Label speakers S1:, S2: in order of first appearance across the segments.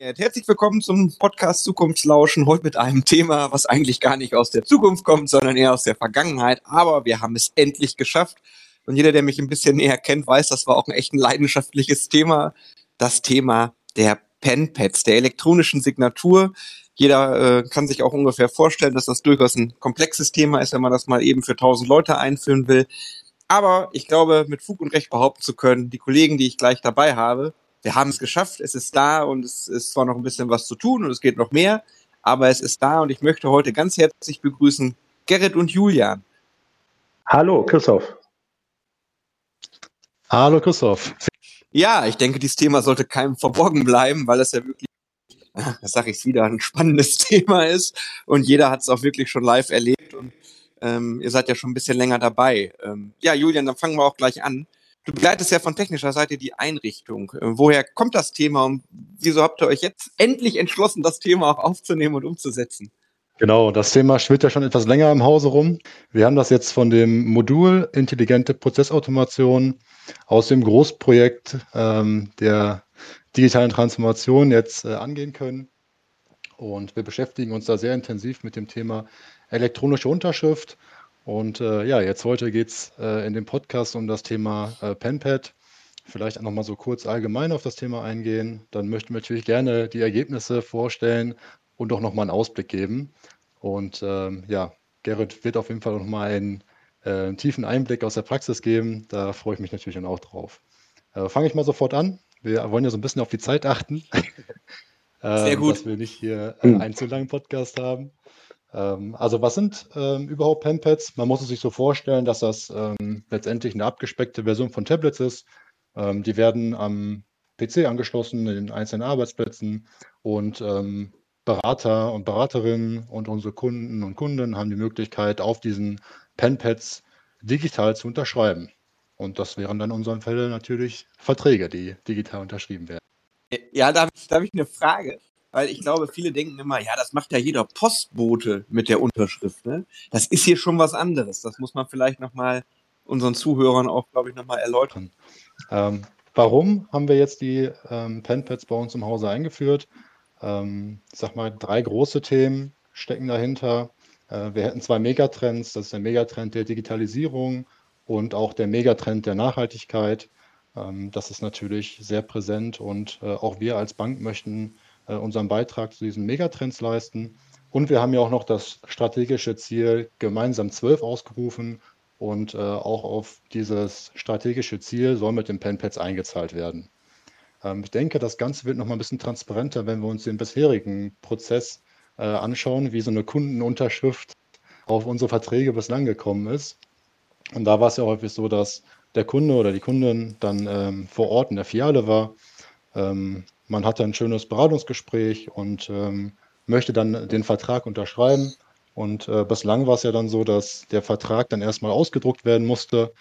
S1: Herzlich willkommen zum Podcast Zukunftslauschen. Heute mit einem Thema, was eigentlich gar nicht aus der Zukunft kommt, sondern eher aus der Vergangenheit. Aber wir haben es endlich geschafft. Und jeder, der mich ein bisschen näher kennt, weiß, das war auch ein leidenschaftliches Thema. Das Thema der Pen-Pads, der elektronischen Signatur. Jeder kann sich auch ungefähr vorstellen, dass das durchaus ein komplexes Thema ist, wenn man das mal eben für 1000 Leute einführen will. Aber ich glaube, mit Fug und Recht behaupten zu können, die Kollegen, die ich gleich dabei habe, wir haben es geschafft, es ist da und es ist zwar noch ein bisschen was zu tun und es geht noch mehr, aber es ist da und ich möchte heute ganz herzlich begrüßen Gerrit und Julian.
S2: Hallo, Christoph.
S3: Hallo, Christoph.
S1: Ja, ich denke, dieses Thema sollte keinem verborgen bleiben, weil es ja wirklich, das sage ich wieder, ein spannendes Thema ist und jeder hat es auch wirklich schon live erlebt und ihr seid ja schon ein bisschen länger dabei. Ja, Julian, dann fangen wir auch gleich an. Du begleitest ja von technischer Seite die Einrichtung. Woher kommt das Thema und wieso habt ihr euch jetzt endlich entschlossen, das Thema auch aufzunehmen und umzusetzen?
S3: Genau, das Thema schwirrt ja schon etwas länger im Hause rum. Wir haben das jetzt von dem Modul Intelligente Prozessautomation aus dem Großprojekt der digitalen Transformation jetzt angehen können. Und wir beschäftigen uns da sehr intensiv mit dem Thema elektronische Unterschrift. Und jetzt heute geht es in dem Podcast um das Thema PenPad. Vielleicht auch nochmal so kurz allgemein auf das Thema eingehen. Dann möchten wir natürlich gerne die Ergebnisse vorstellen und auch nochmal einen Ausblick geben. Und Gerrit wird auf jeden Fall nochmal einen tiefen Einblick aus der Praxis geben. Da freue ich mich natürlich dann auch drauf. Fange ich mal sofort an. Wir wollen ja so ein bisschen auf die Zeit achten.
S1: Sehr gut.
S3: Dass wir nicht hier einen zu langen Podcast haben. Also was sind überhaupt PenPads? Man muss es sich so vorstellen, dass das letztendlich eine abgespeckte Version von Tablets ist. Die werden am PC angeschlossen, in den einzelnen Arbeitsplätzen und Berater und Beraterinnen und unsere Kunden und Kunden haben die Möglichkeit, auf diesen PenPads digital zu unterschreiben. Und das wären dann in unserem Fall natürlich Verträge, die digital unterschrieben werden.
S1: Ja, da habe ich eine Frage, weil ich glaube, viele denken immer, ja, das macht ja jeder Postbote mit der Unterschrift. Ne? Das ist hier schon was anderes. Das muss man vielleicht nochmal unseren Zuhörern auch, glaube ich, nochmal erläutern.
S3: Warum haben wir jetzt die PenPads bei uns im Hause eingeführt? Ich sag mal, 3 große Themen stecken dahinter. Wir hätten 2 Megatrends. Das ist der Megatrend der Digitalisierung und auch der Megatrend der Nachhaltigkeit. Das ist natürlich sehr präsent und auch wir als Bank möchten unseren Beitrag zu diesen Megatrends leisten. Und wir haben ja auch noch das strategische Ziel gemeinsam 12 ausgerufen und auch auf dieses strategische Ziel soll mit den PenPads eingezahlt werden. Ich denke, das Ganze wird noch mal ein bisschen transparenter, wenn wir uns den bisherigen Prozess anschauen, wie so eine Kundenunterschrift auf unsere Verträge bislang gekommen ist. Und da war es ja häufig so, dass der Kunde oder die Kundin dann vor Ort in der Filiale war. Man hatte ein schönes Beratungsgespräch und möchte dann den Vertrag unterschreiben. Und bislang war es ja dann so, dass der Vertrag dann erstmal ausgedruckt werden musste.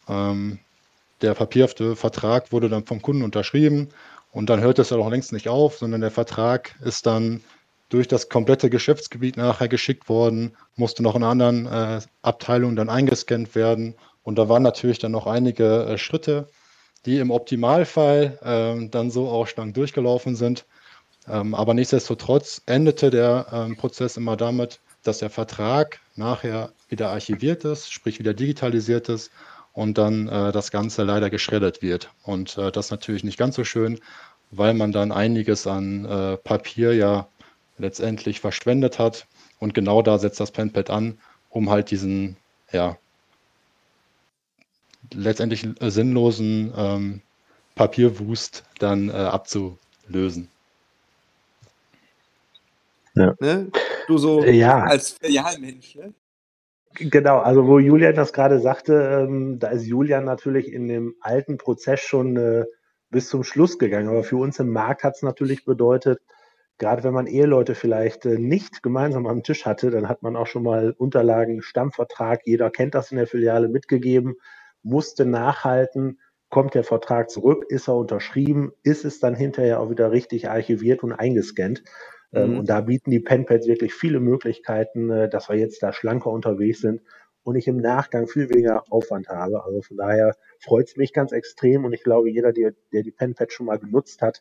S3: Der papierhafte Vertrag wurde dann vom Kunden unterschrieben und dann hört es ja noch längst nicht auf, sondern der Vertrag ist dann durch das komplette Geschäftsgebiet nachher geschickt worden, musste noch in anderen Abteilungen dann eingescannt werden. Und da waren natürlich dann noch einige Schritte, die im Optimalfall dann so auch schlank durchgelaufen sind. Aber nichtsdestotrotz endete der Prozess immer damit, dass der Vertrag nachher wieder archiviert ist, sprich wieder digitalisiert ist und dann das Ganze leider geschreddert wird. Und das ist natürlich nicht ganz so schön, weil man dann einiges an Papier ja letztendlich verschwendet hat. Und genau da setzt das PenPad an, um halt diesen, letztendlich sinnlosen Papierwust dann abzulösen.
S1: Ja. Ne? Du so als Filialmensch, ne?
S2: Genau, also wo Julian das gerade sagte, da ist Julian natürlich in dem alten Prozess schon bis zum Schluss gegangen. Aber für uns im Markt hat es natürlich bedeutet, gerade wenn man Eheleute vielleicht nicht gemeinsam am Tisch hatte, dann hat man auch schon mal Unterlagen, Stammvertrag, jeder kennt das in der Filiale mitgegeben, musste nachhalten, kommt der Vertrag zurück, ist er unterschrieben, ist es dann hinterher auch wieder richtig archiviert und eingescannt. Und da bieten die PenPads wirklich viele Möglichkeiten, dass wir jetzt da schlanker unterwegs sind und ich im Nachgang viel weniger Aufwand habe. Also von daher freut es mich ganz extrem und ich glaube, jeder, der die PenPads schon mal genutzt hat,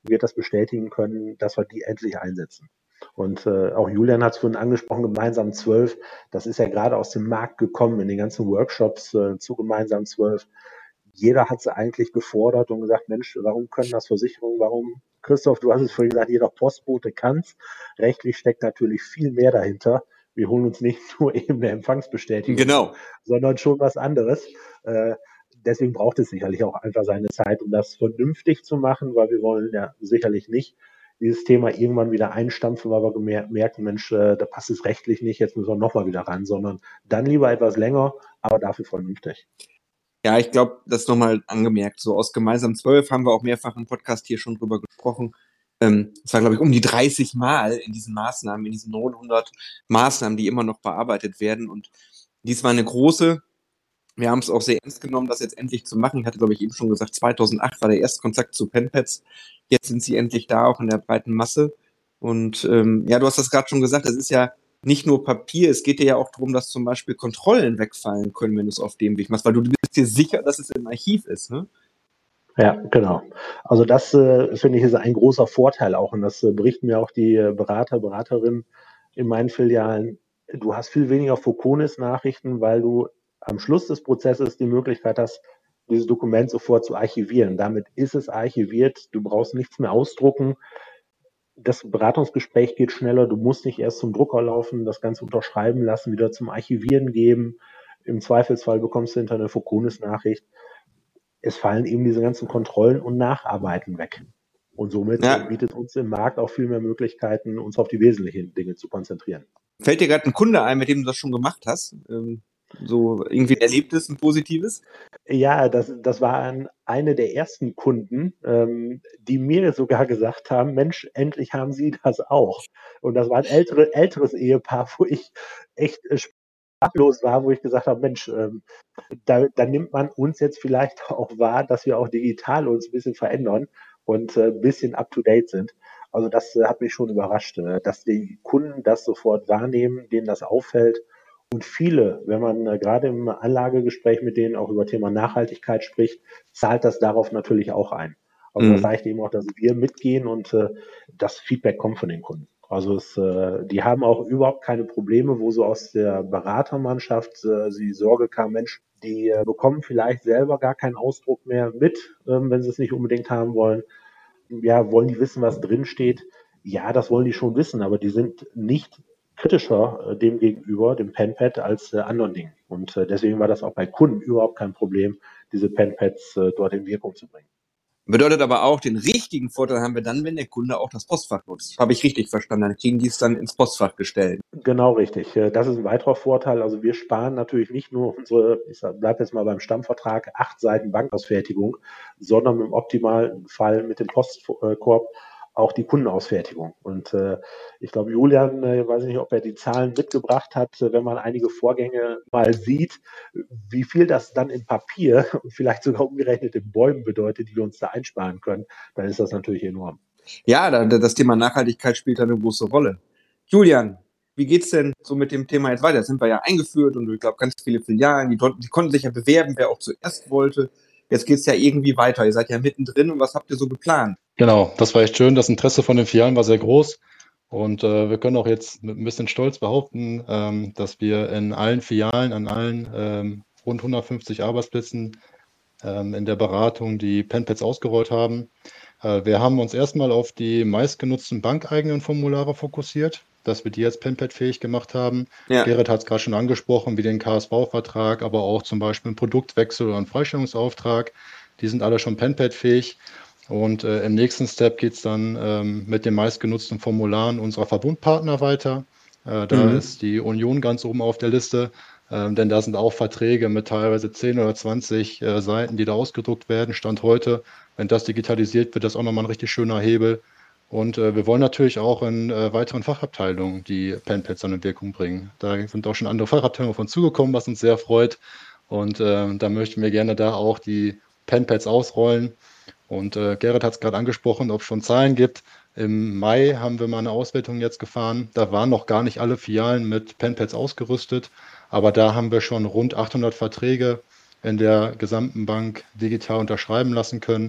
S2: wird das bestätigen können, dass wir die endlich einsetzen. Und auch Julian hat es vorhin angesprochen, gemeinsam 12. Das ist ja gerade aus dem Markt gekommen in den ganzen Workshops zu gemeinsam 12. Jeder hat sie eigentlich gefordert und gesagt, Mensch, warum können das Versicherungen, warum, Christoph, du hast es vorhin gesagt, jeder Postbote kann es. Rechtlich steckt natürlich viel mehr dahinter. Wir holen uns nicht nur eben eine Empfangsbestätigung,
S1: Genau.
S2: sondern schon was anderes. Deswegen braucht es sicherlich auch einfach seine Zeit, um das vernünftig zu machen, weil wir wollen ja sicherlich nicht dieses Thema irgendwann wieder einstampfen, weil wir merken, Mensch, da passt es rechtlich nicht, jetzt müssen wir nochmal wieder ran, sondern dann lieber etwas länger, aber dafür vernünftig.
S1: Ja, ich glaube, das nochmal angemerkt. So aus gemeinsam 12 haben wir auch mehrfach im Podcast hier schon drüber gesprochen. Es war, glaube ich, um die 30 Mal in diesen Maßnahmen, in diesen 900 Maßnahmen, die immer noch bearbeitet werden. Und dies war eine große. Wir haben es auch sehr ernst genommen, das jetzt endlich zu machen. Ich hatte, glaube ich, eben schon gesagt, 2008 war der erste Kontakt zu PenPads. Jetzt sind sie endlich da, auch in der breiten Masse. Und ja, du hast das gerade schon gesagt, es ist ja nicht nur Papier, es geht dir ja auch darum, dass zum Beispiel Kontrollen wegfallen können, wenn du es auf dem Weg machst, weil du bist dir sicher, dass es im Archiv ist, ne?
S2: Ja, genau. Also das finde ich ist ein großer Vorteil auch und das berichten mir auch die Beraterinnen in meinen Filialen. Du hast viel weniger Foconis-Nachrichten, weil du am Schluss des Prozesses die Möglichkeit hast, dieses Dokument sofort zu archivieren. Damit ist es archiviert, du brauchst nichts mehr ausdrucken. Das Beratungsgespräch geht schneller, du musst nicht erst zum Drucker laufen, das Ganze unterschreiben lassen, wieder zum Archivieren geben. Im Zweifelsfall bekommst du hinter eine Foconis-Nachricht. Es fallen eben diese ganzen Kontrollen und Nacharbeiten weg. Und somit bietet uns im Markt auch viel mehr Möglichkeiten, uns auf die wesentlichen Dinge zu konzentrieren.
S1: Fällt dir gerade ein Kunde ein, mit dem du das schon gemacht hast? So irgendwie ein Erlebtes, ein positives?
S2: Ja, das war eine der ersten Kunden, die mir sogar gesagt haben, Mensch, endlich haben Sie das auch. Und das war ein älteres Ehepaar, wo ich echt sprachlos war, wo ich gesagt habe, Mensch, da nimmt man uns jetzt vielleicht auch wahr, dass wir auch digital uns ein bisschen verändern und ein bisschen up-to-date sind. Also das hat mich schon überrascht, dass die Kunden das sofort wahrnehmen, denen das auffällt. Und viele, wenn man gerade im Anlagegespräch mit denen auch über Thema Nachhaltigkeit spricht, zahlt das darauf natürlich auch ein. Also das zeigt eben auch, dass wir mitgehen und das Feedback kommt von den Kunden. Also die haben auch überhaupt keine Probleme, wo so aus der Beratermannschaft die Sorge kam, Mensch, die bekommen vielleicht selber gar keinen Ausdruck mehr mit, wenn sie es nicht unbedingt haben wollen. Ja, wollen die wissen, was drin steht? Ja, das wollen die schon wissen, aber die sind nicht kritischer dem gegenüber, dem PenPad, als anderen Dingen. Und deswegen war das auch bei Kunden überhaupt kein Problem, diese PenPads dort in Wirkung zu bringen.
S1: Bedeutet aber auch, den richtigen Vorteil haben wir dann, wenn der Kunde auch das Postfach nutzt. Habe ich richtig verstanden? Dann kriegen die es dann ins Postfach gestellt.
S2: Genau richtig. Das ist ein weiterer Vorteil. Also wir sparen natürlich nicht nur unsere, ich bleibe jetzt mal beim Stammvertrag, 8 Seiten Bankausfertigung, sondern im optimalen Fall mit dem Postkorb auch die Kundenausfertigung. Und ich glaube, Julian, weiß nicht, ob er die Zahlen mitgebracht hat, wenn man einige Vorgänge mal sieht, wie viel das dann in Papier und vielleicht sogar umgerechnet in Bäumen bedeutet, die wir uns da einsparen können, dann ist das natürlich enorm.
S1: Ja, das Thema Nachhaltigkeit spielt da eine große Rolle. Julian, wie geht's denn so mit dem Thema jetzt weiter? Jetzt sind wir ja eingeführt und ich glaube, ganz viele Filialen, die konnten sich ja bewerben, wer auch zuerst wollte. Jetzt geht's ja irgendwie weiter. Ihr seid ja mittendrin und was habt ihr so geplant?
S3: Genau, das war echt schön. Das Interesse von den Filialen war sehr groß. Und wir können auch jetzt mit ein bisschen Stolz behaupten, dass wir in allen Filialen, an allen rund 150 Arbeitsplätzen in der Beratung die PenPads ausgerollt haben. Wir haben uns erstmal auf die meistgenutzten bankeigenen Formulare fokussiert, dass wir die jetzt PenPad-fähig gemacht haben.
S1: Ja.
S3: Gerrit hat es gerade schon angesprochen, wie den KSV-Vertrag, aber auch zum Beispiel einen Produktwechsel oder einen Freistellungsauftrag. Die sind alle schon PenPad-fähig. Und im nächsten Step geht es dann mit den meistgenutzten Formularen unserer Verbundpartner weiter. Da ist die Union ganz oben auf der Liste, denn da sind auch Verträge mit teilweise 10 oder 20 Seiten, die da ausgedruckt werden. Stand heute, wenn das digitalisiert wird, das auch nochmal ein richtig schöner Hebel. Und wir wollen natürlich auch in weiteren Fachabteilungen die PenPads dann in Wirkung bringen. Da sind auch schon andere Fachabteilungen auf uns zugekommen, was uns sehr freut. Und da möchten wir gerne da auch die PenPads ausrollen. Und Gerrit hat es gerade angesprochen, ob es schon Zahlen gibt. Im Mai haben wir mal eine Auswertung jetzt gefahren. Da waren noch gar nicht alle Filialen mit PenPads ausgerüstet. Aber da haben wir schon rund 800 Verträge in der gesamten Bank digital unterschreiben lassen können.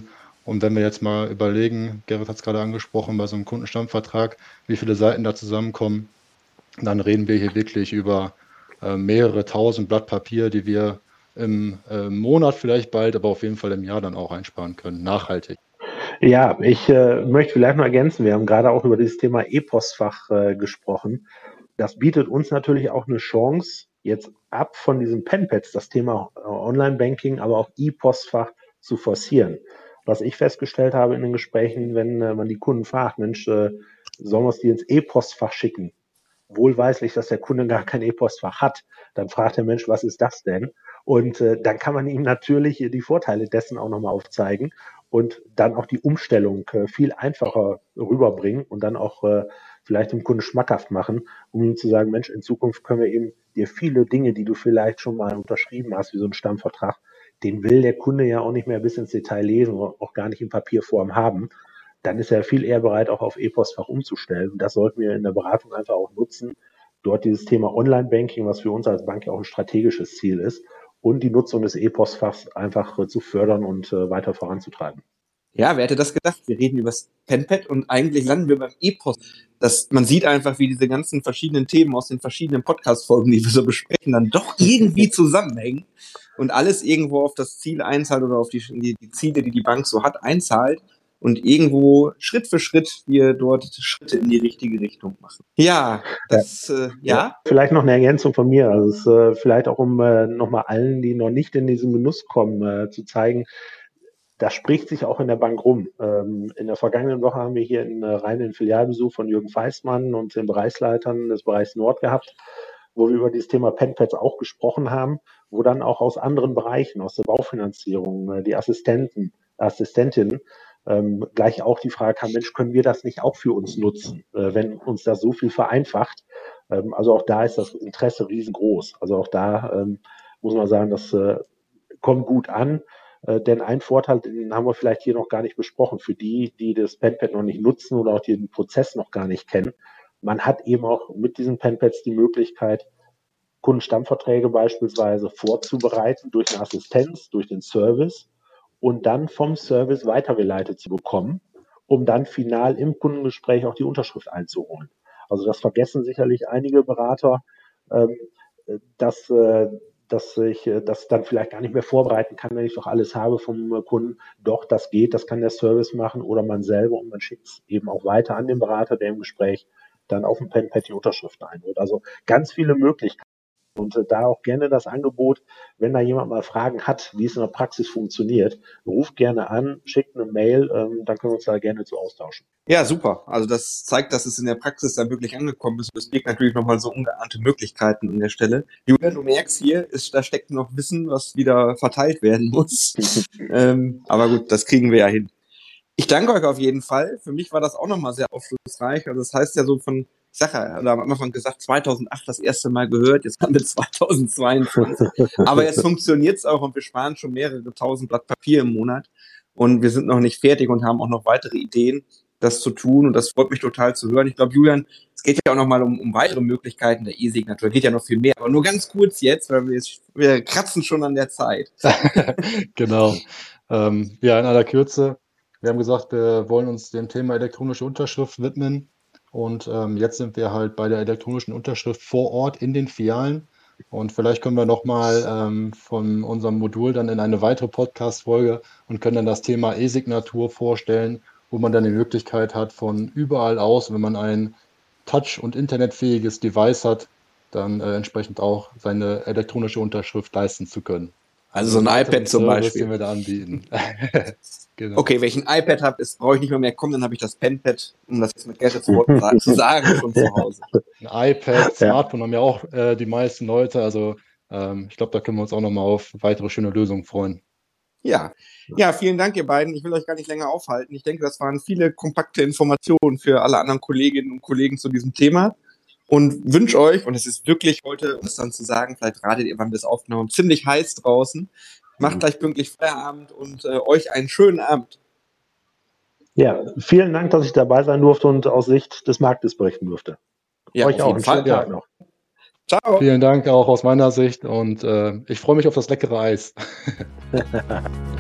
S3: Und wenn wir jetzt mal überlegen, Gerrit hat es gerade angesprochen, bei so einem Kundenstammvertrag, wie viele Seiten da zusammenkommen, dann reden wir hier wirklich über mehrere tausend Blatt Papier, die wir im Monat vielleicht bald, aber auf jeden Fall im Jahr dann auch einsparen können, nachhaltig.
S2: Ja, ich möchte vielleicht noch ergänzen, wir haben gerade auch über dieses Thema E-Postfach gesprochen. Das bietet uns natürlich auch eine Chance, jetzt ab von diesen Penpads das Thema Online-Banking, aber auch E-Postfach zu forcieren. Was ich festgestellt habe in den Gesprächen, wenn man die Kunden fragt, Mensch, sollen wir es dir ins E-Postfach schicken? Wohlweislich, dass der Kunde gar kein E-Postfach hat. Dann fragt der Mensch, was ist das denn? Und dann kann man ihm natürlich die Vorteile dessen auch nochmal aufzeigen und dann auch die Umstellung viel einfacher rüberbringen und dann auch vielleicht dem Kunden schmackhaft machen, um ihm zu sagen, Mensch, in Zukunft können wir eben dir viele Dinge, die du vielleicht schon mal unterschrieben hast, wie so ein Stammvertrag, den will der Kunde ja auch nicht mehr bis ins Detail lesen oder auch gar nicht in Papierform haben. Dann ist er viel eher bereit, auch auf E-Postfach umzustellen. Und das sollten wir in der Beratung einfach auch nutzen. Dort dieses Thema Online-Banking, was für uns als Bank ja auch ein strategisches Ziel ist, und die Nutzung des E-Postfachs einfach zu fördern und weiter voranzutreiben.
S1: Ja, wer hätte das gedacht? Wir reden über das Penpad und eigentlich landen wir beim E-Post. Man sieht einfach, wie diese ganzen verschiedenen Themen aus den verschiedenen Podcast-Folgen, die wir so besprechen, dann doch irgendwie zusammenhängen und alles irgendwo auf das Ziel einzahlt oder auf die Ziele, die die Bank so hat, einzahlt und irgendwo Schritt für Schritt wir dort Schritte in die richtige Richtung machen. Ja, ja.
S2: Vielleicht noch eine Ergänzung von mir. Also es ist vielleicht auch, um nochmal allen, die noch nicht in diesen Genuss kommen, zu zeigen, das spricht sich auch in der Bank rum. In der vergangenen Woche haben wir hier einen reinen Filialbesuch von Jürgen Feissmann und den Bereichsleitern des Bereichs Nord gehabt, wo wir über dieses Thema Penpads auch gesprochen haben, wo dann auch aus anderen Bereichen, aus der Baufinanzierung, die Assistentinnen, gleich auch die Frage kam, Mensch, können wir das nicht auch für uns nutzen, wenn uns das so viel vereinfacht? Also auch da ist das Interesse riesengroß. Also auch da muss man sagen, das kommt gut an. Denn ein Vorteil, den haben wir vielleicht hier noch gar nicht besprochen, für die das Penpad noch nicht nutzen oder auch den Prozess noch gar nicht kennen. Man hat eben auch mit diesen Penpads die Möglichkeit, Kundenstammverträge beispielsweise vorzubereiten durch eine Assistenz, durch den Service und dann vom Service weitergeleitet zu bekommen, um dann final im Kundengespräch auch die Unterschrift einzuholen. Also das vergessen sicherlich einige Berater, dass ich das dann vielleicht gar nicht mehr vorbereiten kann, wenn ich doch alles habe vom Kunden. Doch, das geht, das kann der Service machen oder man selber und man schickt es eben auch weiter an den Berater, der im Gespräch dann auf dem Penpad die Unterschriften einholt. Also ganz viele Möglichkeiten. Und da auch gerne das Angebot, wenn da jemand mal Fragen hat, wie es in der Praxis funktioniert, ruft gerne an, schickt eine Mail, dann können wir uns da gerne zu austauschen.
S1: Ja, super. Also das zeigt, dass es in der Praxis dann wirklich angekommen ist. Es birgt natürlich nochmal so ungeahnte Möglichkeiten an der Stelle. Julian, du merkst hier, da steckt noch Wissen, was wieder verteilt werden muss. Aber gut, das kriegen wir ja hin. Ich danke euch auf jeden Fall. Für mich war das auch nochmal sehr aufschlussreich. Also das heißt ja so ich sag ja, da haben wir am Anfang gesagt, 2008 das erste Mal gehört, jetzt haben wir 2022. Aber jetzt funktioniert es auch und wir sparen schon mehrere tausend Blatt Papier im Monat. Und wir sind noch nicht fertig und haben auch noch weitere Ideen, das zu tun. Und das freut mich total zu hören. Ich glaube, Julian, es geht ja auch nochmal um weitere Möglichkeiten der E-Signatur. Geht ja noch viel mehr. Aber nur ganz kurz jetzt, weil wir kratzen schon an der Zeit.
S3: Genau. Ja, in aller Kürze. Wir haben gesagt, wir wollen uns dem Thema elektronische Unterschrift widmen und jetzt sind wir halt bei der elektronischen Unterschrift vor Ort in den Filialen und vielleicht können wir nochmal von unserem Modul dann in eine weitere Podcast-Folge und können dann das Thema E-Signatur vorstellen, wo man dann die Möglichkeit hat, von überall aus, wenn man ein touch- und internetfähiges Device hat, dann entsprechend auch seine elektronische Unterschrift leisten zu können.
S1: Also so ein iPad zum Beispiel.
S3: Den wir da anbieten.
S1: Genau. Okay, wenn ich ein iPad habe, brauche ich nicht mehr kommen, dann habe ich das Penpad, um das jetzt mit Gerrits Worten zu sagen, schon zu Hause.
S3: Ein iPad, Smartphone haben ja auch die meisten Leute, also ich glaube, da können wir uns auch nochmal auf weitere schöne Lösungen freuen.
S1: Ja, vielen Dank, ihr beiden. Ich will euch gar nicht länger aufhalten. Ich denke, das waren viele kompakte Informationen für alle anderen Kolleginnen und Kollegen zu diesem Thema. Und wünsche euch, und es ist wirklich heute, um es dann zu sagen, vielleicht ratet ihr, wann wir es aufgenommen haben, ziemlich heiß draußen. Macht gleich pünktlich Feierabend und euch einen schönen Abend.
S2: Ja, vielen Dank, dass ich dabei sein durfte und aus Sicht des Marktes berichten durfte.
S1: Ja,
S2: euch auch einen schönen Tag noch.
S3: Ciao. Vielen Dank auch aus meiner Sicht und ich freue mich auf das leckere Eis.